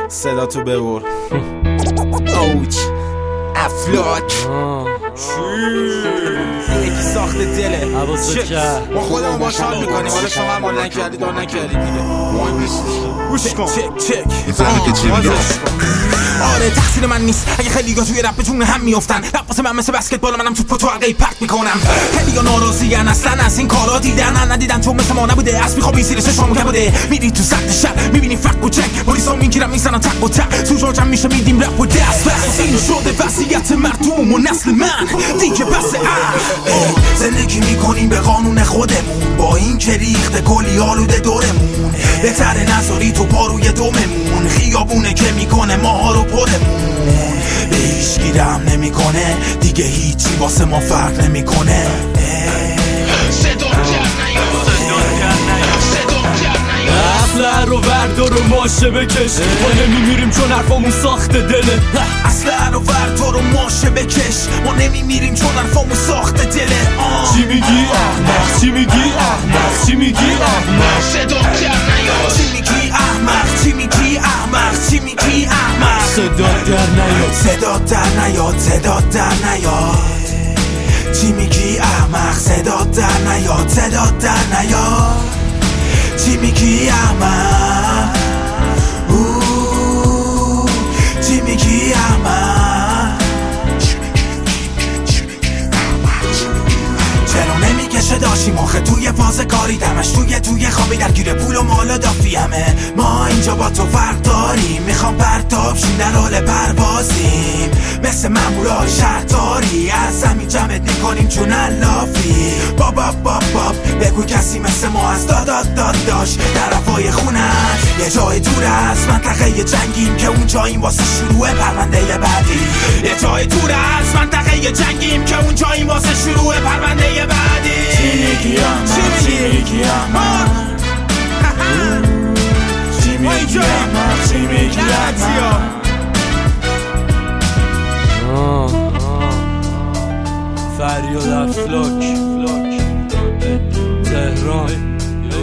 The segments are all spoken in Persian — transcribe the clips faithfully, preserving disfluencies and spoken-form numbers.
صدا تو ببر. اوچ افلاک یکی ساخت دله ما خودمون باش حال میکنیم، حالا شما هم حال نکردی دار نکردی دیگه مهم نیست. گوش کن چک چک میفهمی که چی میگم. آره تقصیر من نیست اگه خیلی ها توی رپ به جون هم میافتن. رپ واسه من مثل بسکتبال، منم توپو تو حلقه پرت میکنم. خیلی ها ناراضیان اصلا از این کارا، دیدن ندیدن چون مثل ما نبوده. از میخوابی زیر ششم بوده، میری تو سطح شهر میبینی فک و چک، پلیسا میگیرن میزنن تق و تق، سوژوجم میشه میدیم رپ و دست بس. این شده وصیت مردم و نسل من دیگه بس. زندگی میکنیم به قانون خودمون، با این که ریخته کلی آلوده دورمون. بهتره نذاری تو پاروی دوممون، خیابونه که میکنه ماها رو پرمون. به هیچ گیرم نمیکنه دیگه، هیچی واسه ما فرق نمیکنه. اصله رو وردار و ماشه بکش، ما نمیمیریم چون حرفامون ساخته دله. اصله رو وردار و ماشه بکش، ما نمیمیریم چون حرفامون ساخته دله. چی میگی احمق؟ چی میگی احمق؟ چی میگی احمق؟ صدا در نیاد. چی میگی احمق؟ چی میگی احمق؟ چی میگی احمق؟ صدا در نیاد. صدا در نیاد. صدا در نیاد. چی میگی احمق؟ صدا در نیاد. صدا در نیاد. چی میگی احمق؟ چی میگی احمق؟ چرا نمیکشه داشتیم آخه توی فاز کاری، دمش توی توی خوابی درگیر پول و مال و دافی همه. ما اینجا با تو فرق داریم، میخوام پرتاب شیم در حال پروازیم، مثل مامورای شهرداری از زمین جمعت میکنیم چون علافی. باب باب باب باب بگو کسی مثل ما از داد داد داشت در هوای خونت یه جای دور است. منطقه جنگیم که اون جاییم واسه شروع پرونده بعدی. یه جای دور است منطقه جنگیم که اون جاییم واسه شروع پرونده بعدی. چی میگی احمق؟ چی میگی احمق؟ چی میگی احمق؟ چی میگی احمق؟ فریاد افلاک تهران.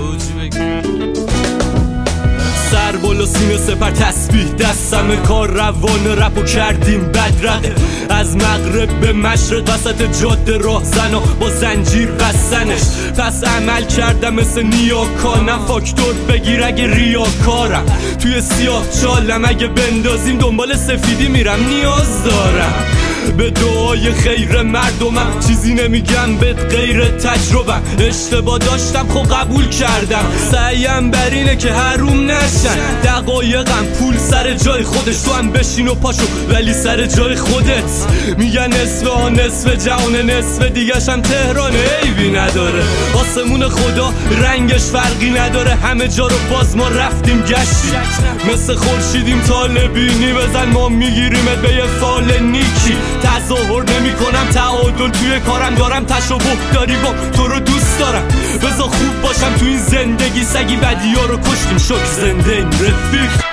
سر بالا سینه سپر تسبیح دستم، کار روان رپو کردیم بدرقه. از مغرب به مشرق وسط جاده راه زنا با زنجیر بستنش. پس عمل کردم مثل نیاکانم، فاکتور بگیر اگه ریاکارم. توی سیاه چالم اگه بندازیم دنبال سفیدی میرم، نیاز دارم به دعای خیر مردمم. چیزی نمیگم بهت غیر تجربم، اشتباه داشتم خب قبول کردم. سعیم بر اینه که حروم نشن دقایقم، پول سر جای خودش، تو هم بشین و پاشو ولی سر جای خودت. میگن نصف ها نصف جهان، نصف دیگش هم تهران. عیبی نداره آسمون خدا رنگش فرقی نداره، همه جا رو باز ما رفتیم گشتیم، مثل خورشیدیم طالبینی. بزن ما میگیریمت به یه فال نیکی. تظاهر نمی کنم تعادل توی کارم دارم، تشابه داری با تو رو دوست دارم. بذار خوب باشم تو این زندگی، سگی بدی ها رو کشتیم شک زنده این رفیق.